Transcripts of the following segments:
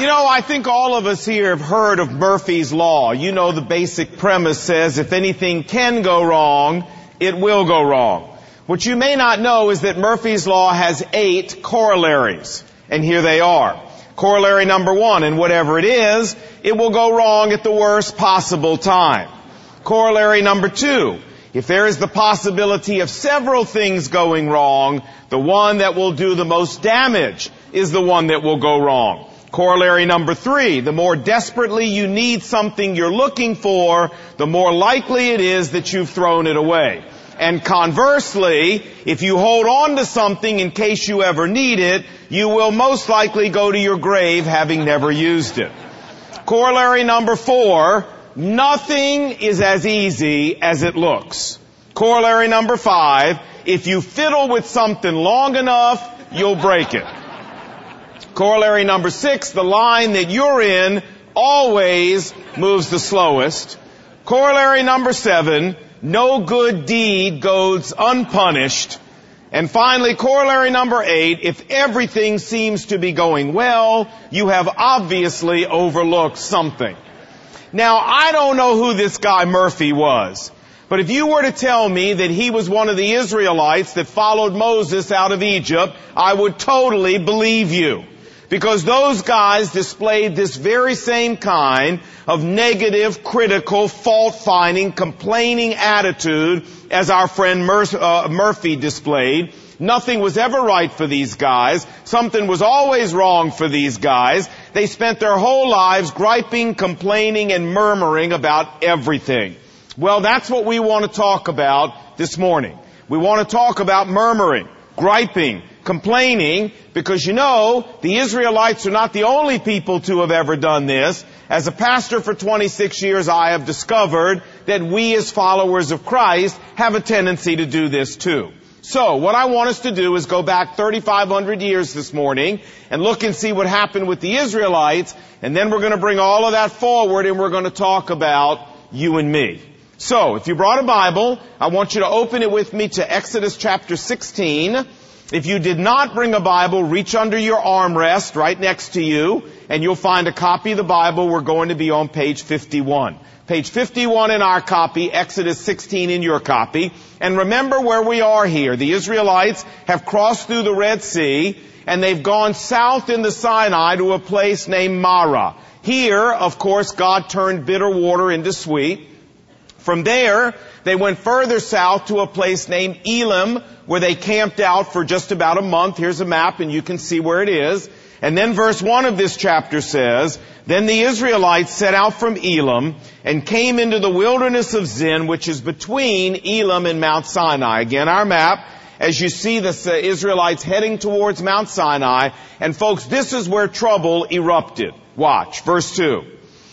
You know, I think all of us here have heard of Murphy's Law. You know, the basic premise says if anything can go wrong, it will go wrong. What you may not know is that Murphy's Law has 8 corollaries. And here they are. Corollary number 1, and whatever it is, it will go wrong at the worst possible time. Corollary number 2, if there is the possibility of several things going wrong, the one that will do the most damage is the one that will go wrong. Corollary number 3, the more desperately you need something you're looking for, the more likely it is that you've thrown it away. And conversely, if you hold on to something in case you ever need it, you will most likely go to your grave having never used it. Corollary number 4, nothing is as easy as it looks. Corollary number 5, if you fiddle with something long enough, you'll break it. Corollary number 6, the line that you're in always moves the slowest. Corollary number 7, no good deed goes unpunished. And finally, corollary number 8, if everything seems to be going well, you have obviously overlooked something. Now, I don't know who this guy Murphy was, but if you were to tell me that he was one of the Israelites that followed Moses out of Egypt, I would totally believe you. Because those guys displayed this very same kind of negative, critical, fault-finding, complaining attitude as our friend Murphy displayed. Nothing was ever right for these guys. Something was always wrong for these guys. They spent their whole lives griping, complaining, and murmuring about everything. Well, that's what we want to talk about this morning. We want to talk about murmuring, griping, complaining, because you know, the Israelites are not the only people to have ever done this. As a pastor for 26 years, I have discovered that we as followers of Christ have a tendency to do this too. So, what I want us to do is go back 3,500 years this morning and look and see what happened with the Israelites, and then we're going to bring all of that forward and we're going to talk about you and me. So, if you brought a Bible, I want you to open it with me to Exodus chapter 16. If you did not bring a Bible, reach under your armrest right next to you, and you'll find a copy of the Bible. We're going to be on page 51. Page 51 in our copy, Exodus 16 in your copy. And remember where we are here. The Israelites have crossed through the Red Sea, and they've gone south in the Sinai to a place named Marah. Here, of course, God turned bitter water into sweet. From there, they went further south to a place named Elim, where they camped out for just about a month. Here's a map, and you can see where it is. And then verse 1 of this chapter says, Then the Israelites set out from Elim and came into the wilderness of Zin, which is between Elim and Mount Sinai. Again, our map, as you see the Israelites heading towards Mount Sinai. And folks, this is where trouble erupted. Watch, verse 2.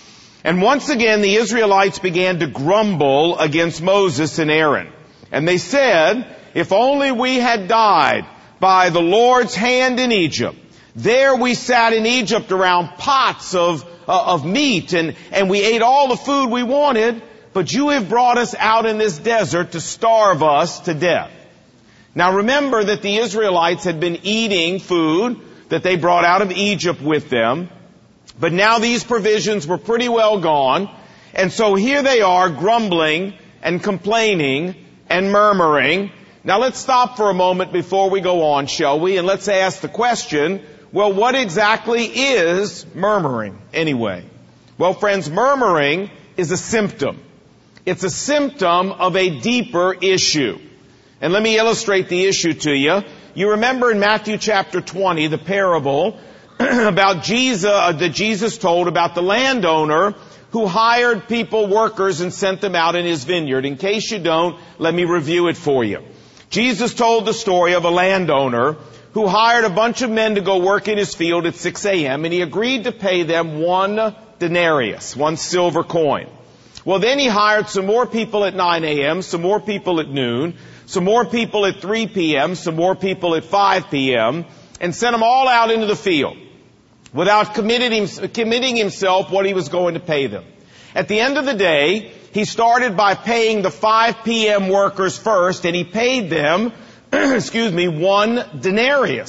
And once again, the Israelites began to grumble against Moses and Aaron. And they said, If only we had died by the Lord's hand in Egypt. There we sat in Egypt around pots of meat, and we ate all the food we wanted, but you have brought us out in this desert to starve us to death. Now remember that the Israelites had been eating food that they brought out of Egypt with them. But now these provisions were pretty well gone. And so here they are grumbling and complaining and murmuring. Now let's stop for a moment before we go on, shall we? And let's ask the question, well, what exactly is murmuring anyway? Well, friends, murmuring is a symptom. It's a symptom of a deeper issue. And let me illustrate the issue to you. You remember in Matthew chapter 20, the parable about that Jesus told about the landowner who hired workers, and sent them out in his vineyard. In case you don't, let me review it for you. Jesus told the story of a landowner who hired a bunch of men to go work in his field at 6 a.m., and he agreed to pay them 1 denarius, 1 silver coin. Well, then he hired some more people at 9 a.m., some more people at noon, some more people at 3 p.m., some more people at 5 p.m., and sent them all out into the field without committing himself what he was going to pay them. At the end of the day, he started by paying the 5 p.m. workers first, and he paid them, 1 denarius.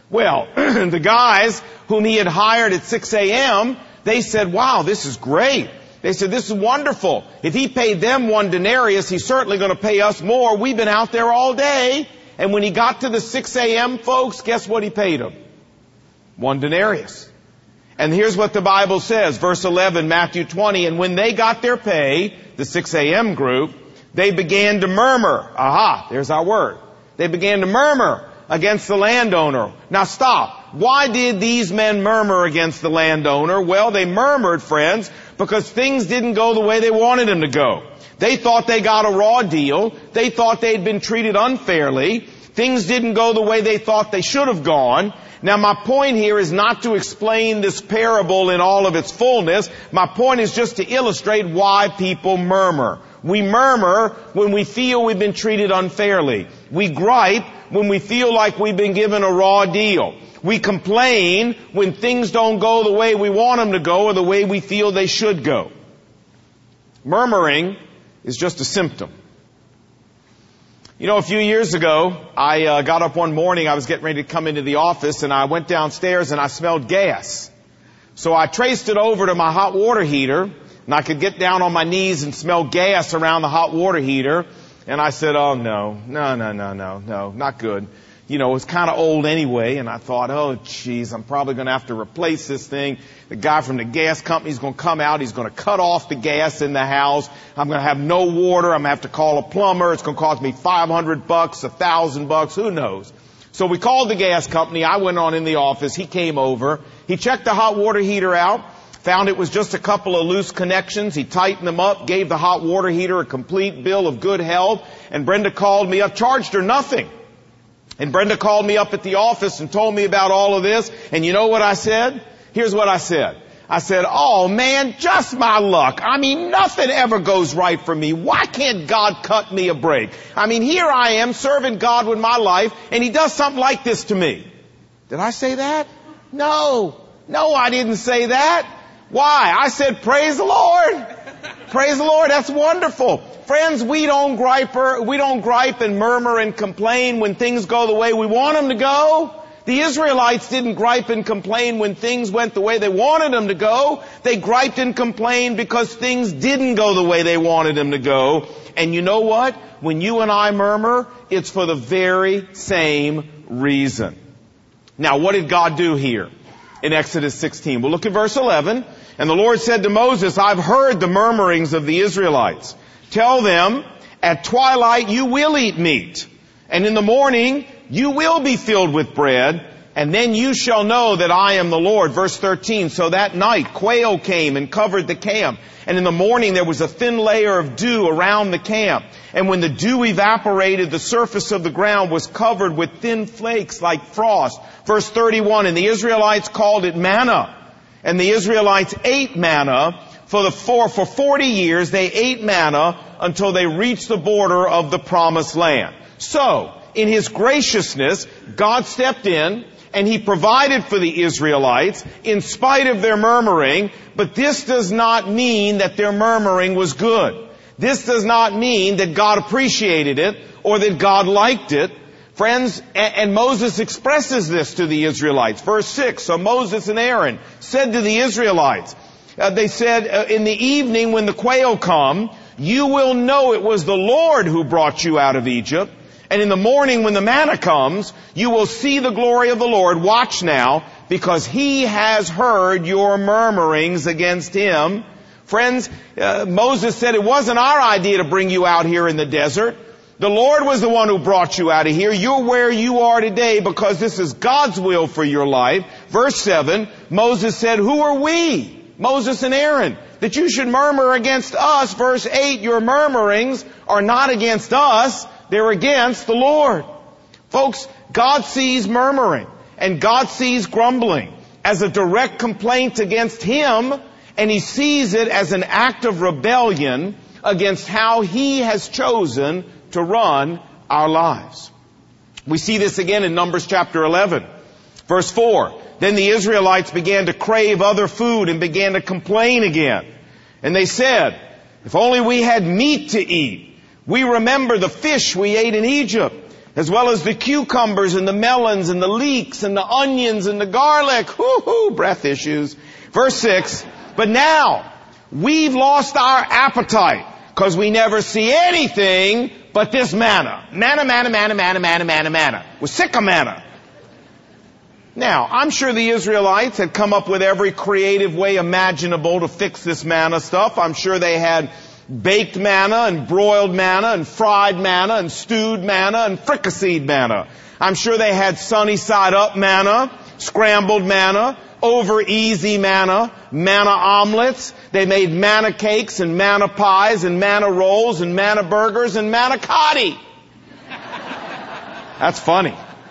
Well, the guys whom he had hired at 6 a.m., they said, wow, this is great. They said, this is wonderful. If he paid them 1 denarius, he's certainly going to pay us more. We've been out there all day. And when he got to the 6 a.m. folks, guess what he paid them? 1 denarius. And here's what the Bible says, verse 11, Matthew 20, and when they got their pay, the 6 a.m. group, they began to murmur. Aha, there's our word. They began to murmur against the landowner. Now stop. Why did these men murmur against the landowner? Well, they murmured, friends, because things didn't go the way they wanted them to go. They thought they got a raw deal. They thought they'd been treated unfairly. Things didn't go the way they thought they should have gone. Now my point here is not to explain this parable in all of its fullness. My point is just to illustrate why people murmur. We murmur when we feel we've been treated unfairly. We gripe when we feel like we've been given a raw deal. We complain when things don't go the way we want them to go or the way we feel they should go. Murmuring is just a symptom. You know, a few years ago, I got up one morning, I was getting ready to come into the office, and I went downstairs and I smelled gas. So I traced it over to my hot water heater, and I could get down on my knees and smell gas around the hot water heater. And I said, oh no, not good. You know, it's kind of old anyway, and I thought, oh geez, I'm probably going to have to replace this thing. The guy from the gas company is going to come out, he's going to cut off the gas in the house. I'm going to have no water, I'm going to have to call a plumber, it's going to cost me $500, $1,000, who knows. So we called the gas company, I went on in the office, he came over, he checked the hot water heater out, found it was just a couple of loose connections. He tightened them up, gave the hot water heater a complete bill of good health, and Brenda called me up, charged her nothing. And Brenda called me up at the office and told me about all of this. And you know what I said? Here's what I said. I said, oh man, just my luck. I mean, nothing ever goes right for me. Why can't God cut me a break? I mean, here I am serving God with my life, and He does something like this to me. Did I say that? No, I didn't say that. Why? I said, praise the Lord. Praise the Lord. That's wonderful. Friends, we don't gripe and murmur and complain when things go the way we want them to go. The Israelites didn't gripe and complain when things went the way they wanted them to go. They griped and complained because things didn't go the way they wanted them to go. And you know what? When you and I murmur, it's for the very same reason. Now, what did God do here in Exodus 16? Well, look at verse 11. And the Lord said to Moses, I've heard the murmurings of the Israelites. Tell them, at twilight you will eat meat, and in the morning you will be filled with bread, and then you shall know that I am the Lord. Verse 13, so that night quail came and covered the camp, and in the morning there was a thin layer of dew around the camp. And when the dew evaporated, the surface of the ground was covered with thin flakes like frost. Verse 31, and the Israelites called it manna, and the Israelites ate manna. For 40 years, they ate manna until they reached the border of the promised land. So, in His graciousness, God stepped in and He provided for the Israelites in spite of their murmuring, but this does not mean that their murmuring was good. This does not mean that God appreciated it or that God liked it. Friends, and Moses expresses this to the Israelites. Verse 6, so Moses and Aaron said to the Israelites, they said, in the evening when the quail come, you will know it was the Lord who brought you out of Egypt. And in the morning when the manna comes, you will see the glory of the Lord. Watch now, because He has heard your murmurings against Him. Friends, Moses said it wasn't our idea to bring you out here in the desert. The Lord was the one who brought you out of here. You're where you are today because this is God's will for your life. Verse 7, Moses said, who are we? Moses and Aaron, that you should murmur against us. Verse 8, your murmurings are not against us, they're against the Lord. Folks, God sees murmuring and God sees grumbling as a direct complaint against Him, and He sees it as an act of rebellion against how He has chosen to run our lives. We see this again in Numbers chapter 11, verse 4. Then the Israelites began to crave other food and began to complain again. And they said, if only we had meat to eat. We remember the fish we ate in Egypt. as well as the cucumbers and the melons and the leeks and the onions and the garlic. Whoo-hoo, breath issues. Verse 6, but now we've lost our appetite because we never see anything but this manna. Manna, manna, manna, manna, manna, manna, manna. We're sick of manna. Now, I'm sure the Israelites had come up with every creative way imaginable to fix this manna stuff. I'm sure they had baked manna and broiled manna and fried manna and stewed manna and fricasseed manna. I'm sure they had sunny side up manna, scrambled manna, over easy manna, manna omelets. They made manna cakes and manna pies and manna rolls and manna burgers and manicotti. That's funny.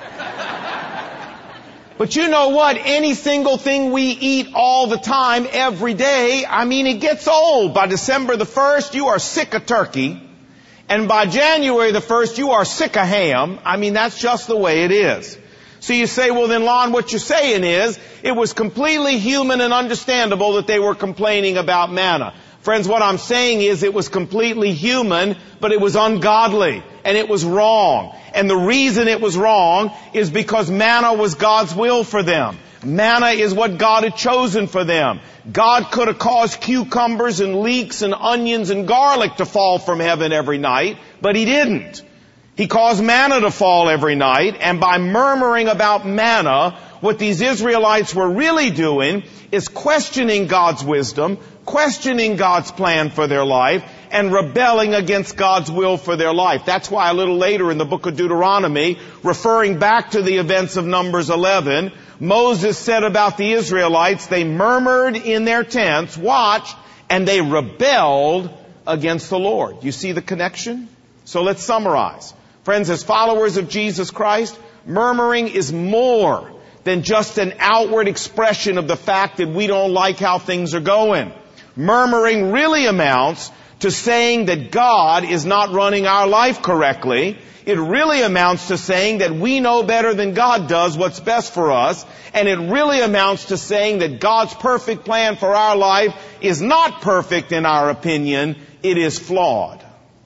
But you know what? Any single thing we eat all the time, every day, it gets old. By December the 1st, you are sick of turkey. And by January the 1st, you are sick of ham. That's just the way it is. So you say, well then, Lon, what you're saying is, it was completely human and understandable that they were complaining about manna. Friends, what I'm saying is it was completely human, but it was ungodly, and it was wrong. And the reason it was wrong is because manna was God's will for them. Manna is what God had chosen for them. God could have caused cucumbers and leeks and onions and garlic to fall from heaven every night, but He didn't. He caused manna to fall every night, and by murmuring about manna, what these Israelites were really doing is questioning God's wisdom, questioning God's plan for their life, and rebelling against God's will for their life. That's why a little later in the book of Deuteronomy, referring back to the events of Numbers 11, Moses said about the Israelites, they murmured in their tents, watch, and they rebelled against the Lord. You see the connection? So let's summarize. Friends, as followers of Jesus Christ, murmuring is more than just an outward expression of the fact that we don't like how things are going. Murmuring really amounts to saying that God is not running our life correctly. It really amounts to saying that we know better than God does what's best for us. And it really amounts to saying that God's perfect plan for our life is not perfect in our opinion. It is flawed.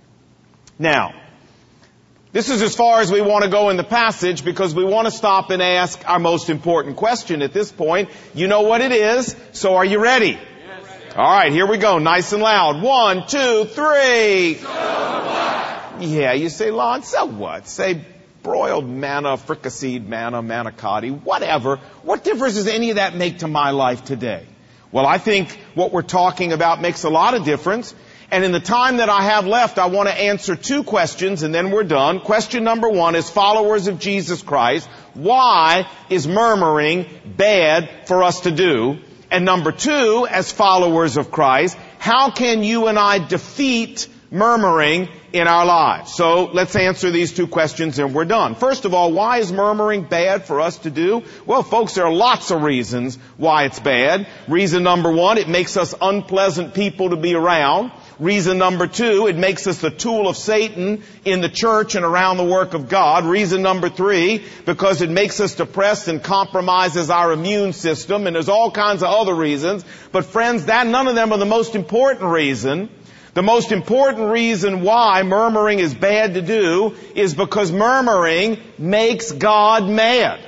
Now, this is as far as we want to go in the passage because we want to stop and ask our most important question at this point. You know what it is, so are you ready? Yes. All right, here we go, nice and loud. 1, 2, 3. So what? Yeah, you say, Lon, so what? Say broiled manna, fricasseed manna, manicotti, whatever. What difference does any of that make to my life today? Well, I think what we're talking about makes a lot of difference. And in the time that I have left, I want to answer 2 questions and then we're done. Question number 1 is, followers of Jesus Christ, why is murmuring bad for us to do? And number 2, as followers of Christ, how can you and I defeat murmuring in our lives? So let's answer these 2 questions and we're done. First of all, why is murmuring bad for us to do? Well, folks, there are lots of reasons why it's bad. Reason number 1, it makes us unpleasant people to be around. Reason number 2, it makes us the tool of Satan in the church and around the work of God. Reason number 3, because it makes us depressed and compromises our immune system. And there's all kinds of other reasons. But friends, none of them are the most important reason. The most important reason why murmuring is bad to do is because murmuring makes God mad.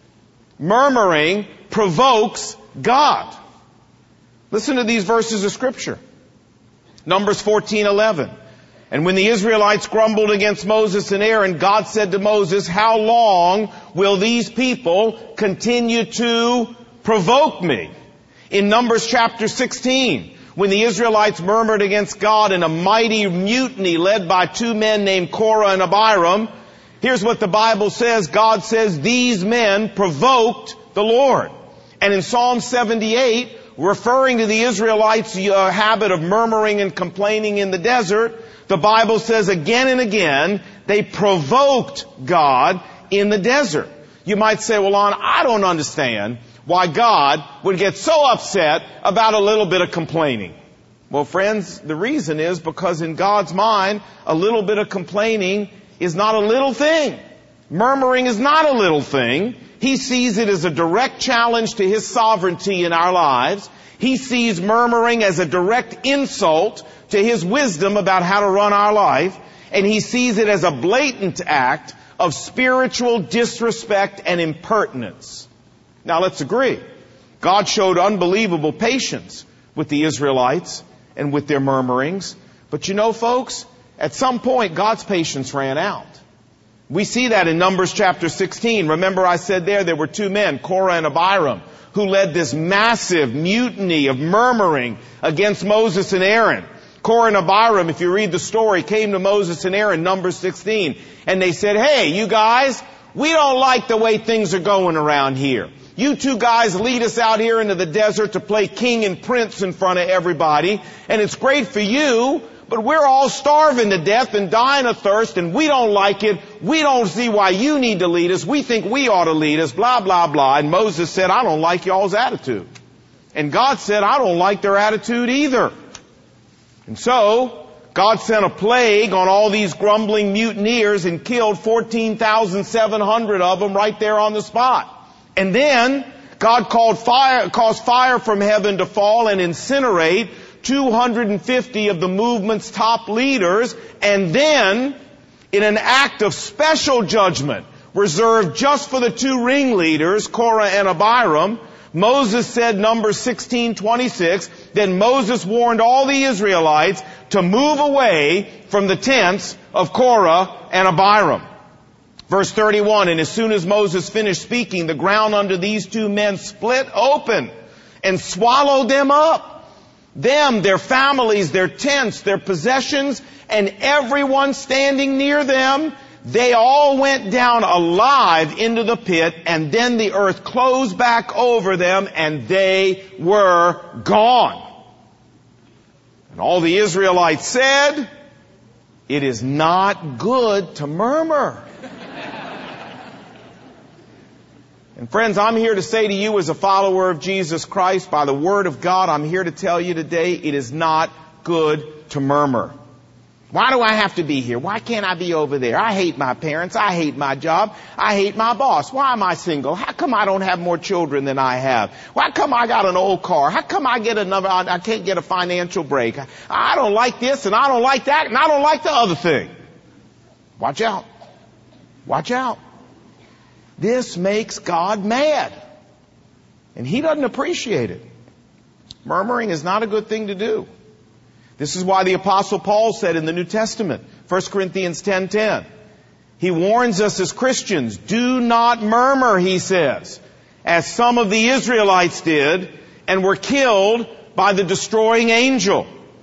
Murmuring provokes God. Listen to these verses of Scripture. Numbers 14:11. And when the Israelites grumbled against Moses and Aaron, God said to Moses, how long will these people continue to provoke me? In Numbers chapter 16, when the Israelites murmured against God in a mighty mutiny led by 2 men named Korah and Abiram, here's what the Bible says. God says, these men provoked the Lord. And in Psalm 78, referring to the Israelites' habit of murmuring and complaining in the desert, the Bible says again and again, they provoked God in the desert. You might say, well, Lon, I don't understand why God would get so upset about a little bit of complaining. Well, friends, the reason is because in God's mind, a little bit of complaining is not a little thing. Murmuring is not a little thing. He sees it as a direct challenge to His sovereignty in our lives. He sees murmuring as a direct insult to His wisdom about how to run our life. And He sees it as a blatant act of spiritual disrespect and impertinence. Now let's agree. God showed unbelievable patience with the Israelites and with their murmurings. But you know, folks, at some point God's patience ran out. We see that in Numbers chapter 16. Remember I said there were two men, Korah and Abiram, who led this massive mutiny of murmuring against Moses and Aaron. Korah and Abiram, if you read the story, came to Moses and Aaron, Numbers 16, and they said, hey, you guys, we don't like the way things are going around here. You two guys lead us out here into the desert to play king and prince in front of everybody, and it's great for you, but we're all starving to death and dying of thirst, and we don't like it. We don't see why you need to lead us. We think we ought to lead us, blah, blah, blah. And Moses said, I don't like y'all's attitude. And God said, I don't like their attitude either. And so, God sent a plague on all these grumbling mutineers and killed 14,700 of them right there on the spot. And then, God caused fire from heaven to fall and incinerate 250 of the movement's top leaders, and then, in an act of special judgment reserved just for the two ringleaders, Korah and Abiram, Moses said, Numbers 16:26, then Moses warned all the Israelites to move away from the tents of Korah and Abiram. Verse 31, and as soon as Moses finished speaking, the ground under these two men split open and swallowed them up. Them, their families, their tents, their possessions, and everyone standing near them, they all went down alive into the pit, and then the earth closed back over them, and they were gone. And all the Israelites said, it is not good to murmur. And friends, I'm here to say to you as a follower of Jesus Christ, by the Word of God, I'm here to tell you today, it is not good to murmur. Why do I have to be here? Why can't I be over there? I hate my parents. I hate my job. I hate my boss. Why am I single? How come I don't have more children than I have? Why come I got an old car? How come I can't get a financial break? I don't like this and I don't like that and I don't like the other thing. Watch out. Watch out. This makes God mad. And He doesn't appreciate it. Murmuring is not a good thing to do. This is why the Apostle Paul said in the New Testament, 1 Corinthians 10:10, he warns us as Christians, do not murmur, he says, as some of the Israelites did and were killed by the destroying angel.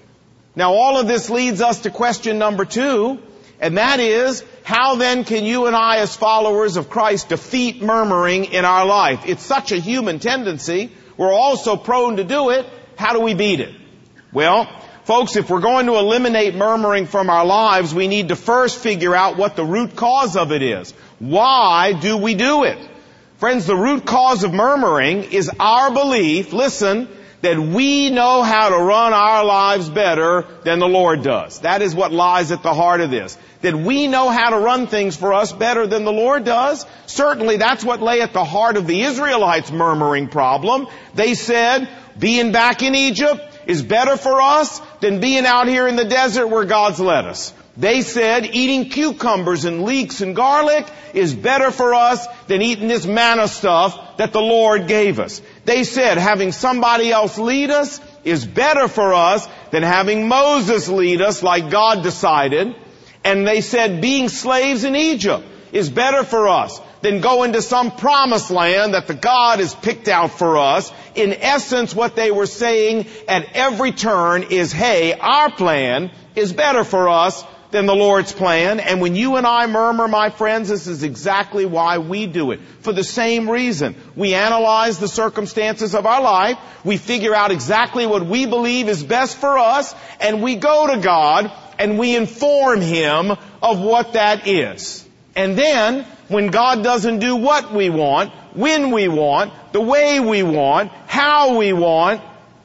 Now all of this leads us to question number 2, and that is, how then can you and I as followers of Christ defeat murmuring in our life? It's such a human tendency. We're all so prone to do it. How do we beat it? Well, folks, if we're going to eliminate murmuring from our lives, we need to first figure out what the root cause of it is. Why do we do it? Friends, the root cause of murmuring is our belief, listen, that we know how to run our lives better than the Lord does. That is what lies at the heart of this. That we know how to run things for us better than the Lord does. Certainly that's what lay at the heart of the Israelites' murmuring problem. They said, being back in Egypt is better for us than being out here in the desert where God's led us. They said eating cucumbers and leeks and garlic is better for us than eating this manna stuff that the Lord gave us. They said having somebody else lead us is better for us than having Moses lead us like God decided. And they said being slaves in Egypt is better for us than going to some promised land that the God has picked out for us. In essence, what they were saying at every turn is, hey, our plan is better for us than the Lord's plan. And when you and I murmur, my friends, this is exactly why we do it. For the same reason. We analyze the circumstances of our life. We figure out exactly what we believe is best for us. And we go to God and we inform Him of what that is. And then, when God doesn't do what we want, when we want, the way we want, how we want,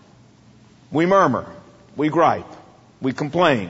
we murmur, we gripe, we complain.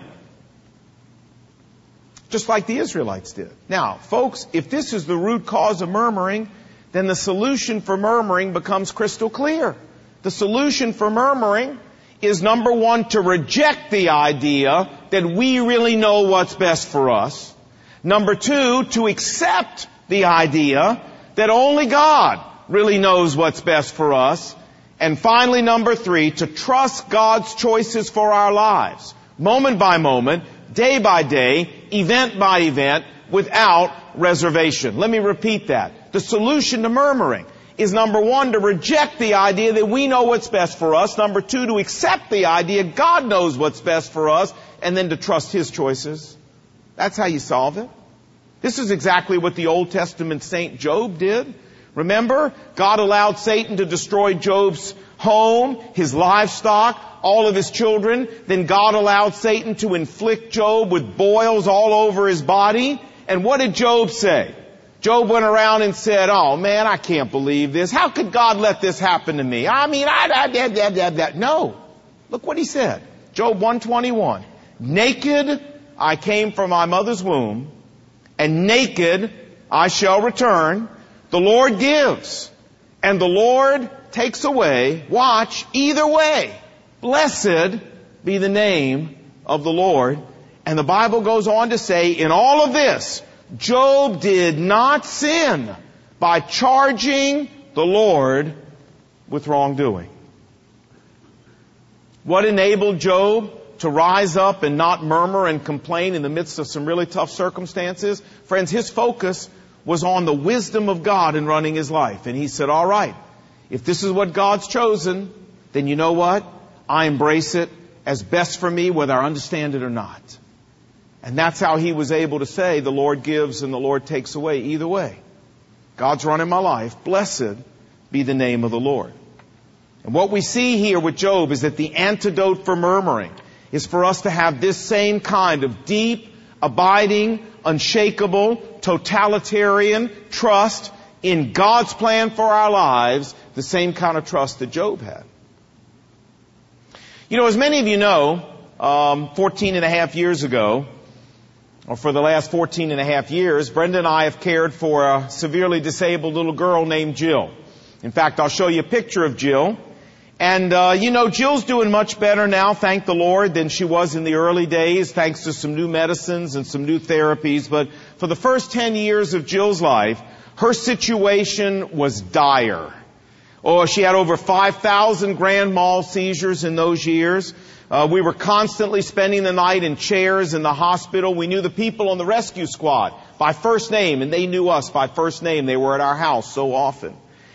Just like the Israelites did. Now, folks, if this is the root cause of murmuring, then the solution for murmuring becomes crystal clear. The solution for murmuring is, number one, to reject the idea that we really know what's best for us. Number two, to accept the idea that only God really knows what's best for us. And finally, number three, to trust God's choices for our lives, moment by moment, day by day, event by event, without reservation. Let me repeat that. The solution to murmuring is, number one, to reject the idea that we know what's best for us. Number two, to accept the idea God knows what's best for us, and then to trust His choices. That's how you solve it. This is exactly what the Old Testament saint Job did. Remember, God allowed Satan to destroy Job's home, his livestock, all of his children. Then God allowed Satan to inflict Job with boils all over his body. And what did Job say? Job went around and said, "Oh man, I can't believe this. How could God let this happen to me? No. Look what he said. Job 121. Naked I came from my mother's womb, and naked I shall return. The Lord gives, and the Lord takes away. Watch, either way. Blessed be the name of the Lord." And the Bible goes on to say, in all of this, Job did not sin by charging the Lord with wrongdoing. What enabled Job to rise up and not murmur and complain in the midst of some really tough circumstances? Friends, his focus was on the wisdom of God in running his life. And he said, all right, if this is what God's chosen, then you know what? I embrace it as best for me, whether I understand it or not. And that's how he was able to say, the Lord gives and the Lord takes away. Either way, God's running my life. Blessed be the name of the Lord. And what we see here with Job is that the antidote for murmuring is for us to have this same kind of deep, abiding, unshakable, totalitarian trust in God's plan for our lives, the same kind of trust that Job had. You know, as many of you know, 14 and a half years ago, or for the last 14 and a half years, Brenda and I have cared for a severely disabled little girl named Jill. In fact, I'll show you a picture of Jill. And, Jill's doing much better now, thank the Lord, than she was in the early days, thanks to some new medicines and some new therapies. But for the first 10 years of Jill's life, her situation was dire. Oh, she had over 5,000 grand mal seizures in those years. We were constantly spending the night in chairs in the hospital. We knew the people on the rescue squad by first name, and they knew us by first name. They were at our house so often.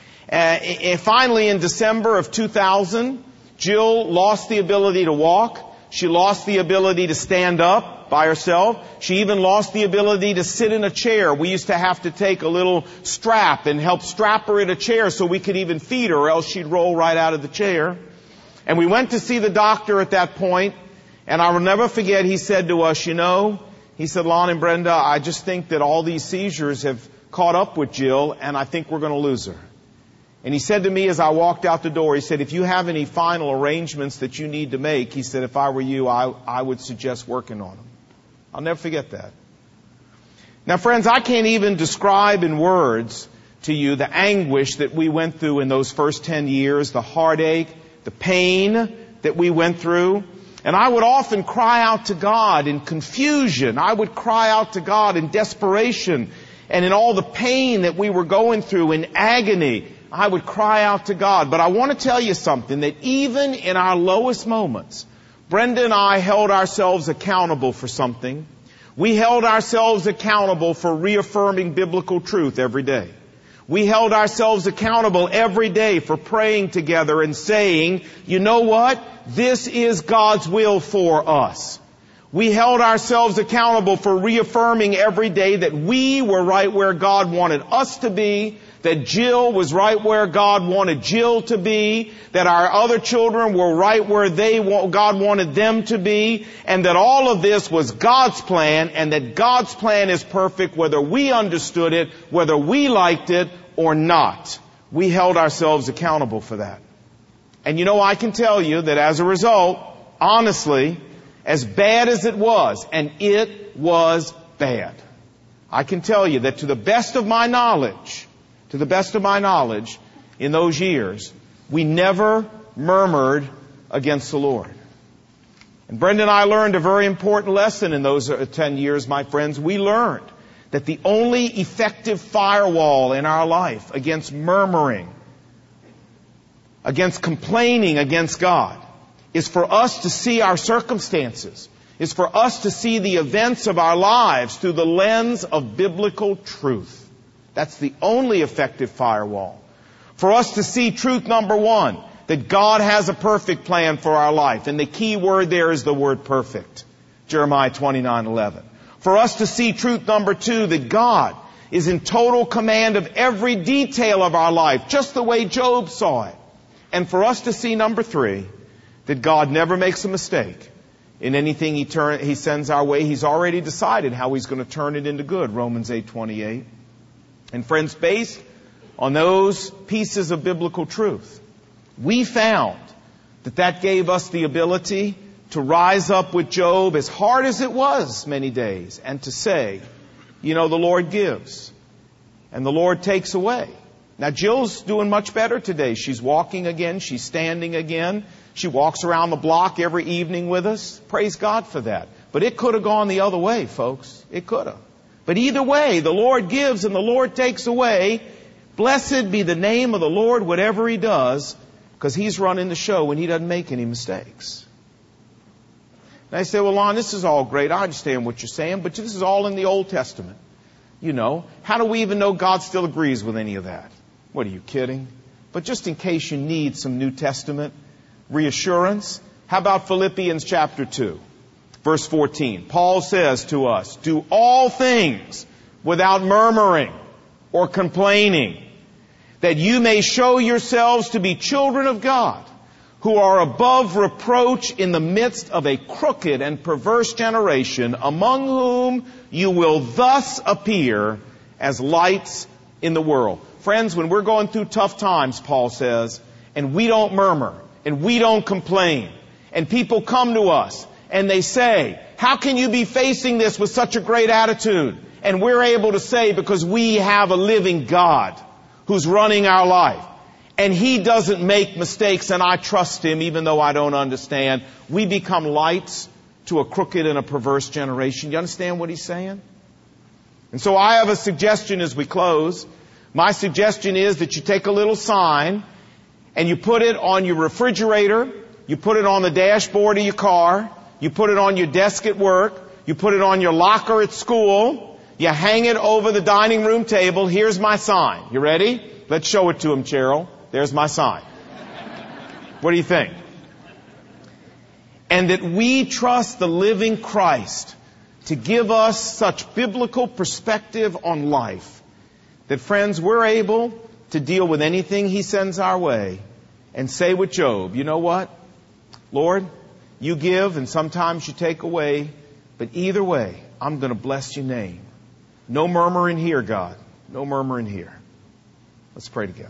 And finally, in December of 2000, Jill lost the ability to walk. She lost the ability to stand up by herself. She even lost the ability to sit in a chair. We used to have to take a little strap and help strap her in a chair so we could even feed her, or else she'd roll right out of the chair. And we went to see the doctor at that point, and I will never forget, he said to us, he said, Lon and Brenda, I just think that all these seizures have caught up with Jill, and I think we're going to lose her. And he said to me as I walked out the door, he said, if you have any final arrangements that you need to make, he said, if I were you, I would suggest working on them. I'll never forget that. Now, friends, I can't even describe in words to you the anguish that we went through in those first 10 years, the heartache, the pain that we went through. And I would often cry out to God in confusion. I would cry out to God in desperation and in all the pain that we were going through, in agony. I would cry out to God. But I want to tell you something, that even in our lowest moments, Brenda and I held ourselves accountable for something. We held ourselves accountable for reaffirming biblical truth every day. We held ourselves accountable every day for praying together and saying, you know what? This is God's will for us. We held ourselves accountable for reaffirming every day that we were right where God wanted us to be, that Jill was right where God wanted Jill to be, that our other children were right where God wanted them to be, and that all of this was God's plan, and that God's plan is perfect whether we understood it, whether we liked it or not. We held ourselves accountable for that. And I can tell you that as a result, honestly, as bad as it was, and it was bad, I can tell you that to the best of my knowledge, in those years, we never murmured against the Lord. And Brenda and I learned a very important lesson in those 10 years, my friends. We learned that the only effective firewall in our life against murmuring, against complaining against God, is for us to see our circumstances, is for us to see the events of our lives through the lens of biblical truth. That's the only effective firewall. For us to see truth number one, that God has a perfect plan for our life. And the key word there is the word perfect. Jeremiah 29:11. For us to see truth number two, that God is in total command of every detail of our life, just the way Job saw it. And for us to see number three, that God never makes a mistake in anything He sends our way. He's already decided how He's going to turn it into good. Romans 8:28. And friends, based on those pieces of biblical truth, we found that gave us the ability to rise up with Job, as hard as it was many days, and to say, the Lord gives and the Lord takes away. Now, Jill's doing much better today. She's walking again. She's standing again. She walks around the block every evening with us. Praise God for that. But it could have gone the other way, folks. It could have. But either way, the Lord gives and the Lord takes away. Blessed be the name of the Lord, whatever He does, because He's running the show and He doesn't make any mistakes. And I say, well, Lon, this is all great. I understand what you're saying, but this is all in the Old Testament. How do we even know God still agrees with any of that? What, are you kidding? But just in case you need some New Testament reassurance, how about Philippians chapter 2, verse 14? Paul says to us, do all things without murmuring or complaining, that you may show yourselves to be children of God, who are above reproach in the midst of a crooked and perverse generation, among whom you will thus appear as lights in the world. Friends, when we're going through tough times, Paul says, and we don't murmur, and we don't complain, and people come to us, and they say, how can you be facing this with such a great attitude? And we're able to say, because we have a living God who's running our life. And He doesn't make mistakes, and I trust Him even though I don't understand. We become lights to a crooked and a perverse generation. You understand what he's saying? And so I have a suggestion as we close. My suggestion is that you take a little sign and you put it on your refrigerator, you put it on the dashboard of your car, you put it on your desk at work, you put it on your locker at school, you hang it over the dining room table. Here's my sign. You ready? Let's show it to him, Cheryl. There's my sign. What do you think? And that we trust the living Christ to give us such biblical perspective on life that, friends, we're able to deal with anything He sends our way and say with Job, you know what? Lord, you give and sometimes you take away, but either way, I'm going to bless your name. No murmuring here, God. No murmuring here. Let's pray together.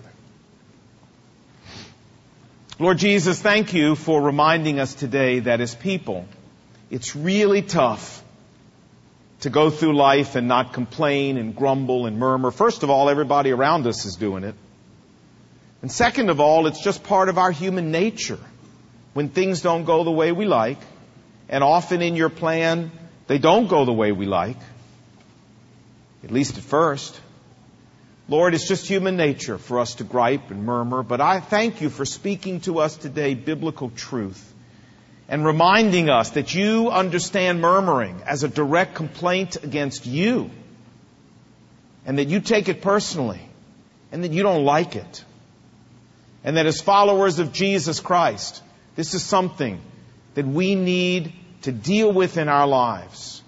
Lord Jesus, thank you for reminding us today that as people, it's really tough to go through life and not complain and grumble and murmur. First of all, everybody around us is doing it. And second of all, it's just part of our human nature. When things don't go the way we like, and often in your plan, they don't go the way we like, at least at first. Lord, it's just human nature for us to gripe and murmur, but I thank you for speaking to us today biblical truth and reminding us that you understand murmuring as a direct complaint against you, and that you take it personally, and that you don't like it, and that as followers of Jesus Christ, this is something that we need to deal with in our lives.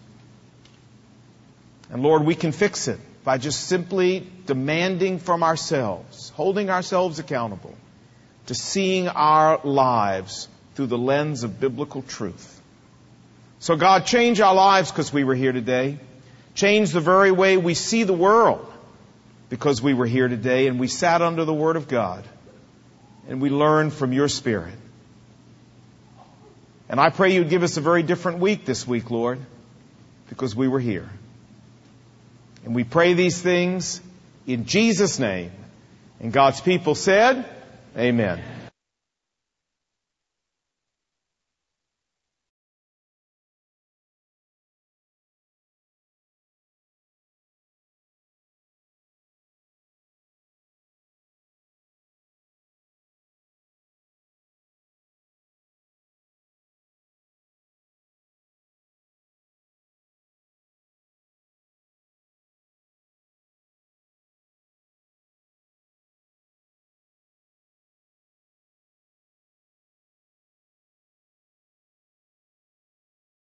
And Lord, we can fix it by just simply demanding from ourselves, holding ourselves accountable to seeing our lives through the lens of biblical truth. So God, change our lives because we were here today. Change the very way we see the world because we were here today and we sat under the Word of God and we learned from your Spirit. And I pray you'd give us a very different week this week, Lord, because we were here. And we pray these things in Jesus' name. And God's people said, Amen.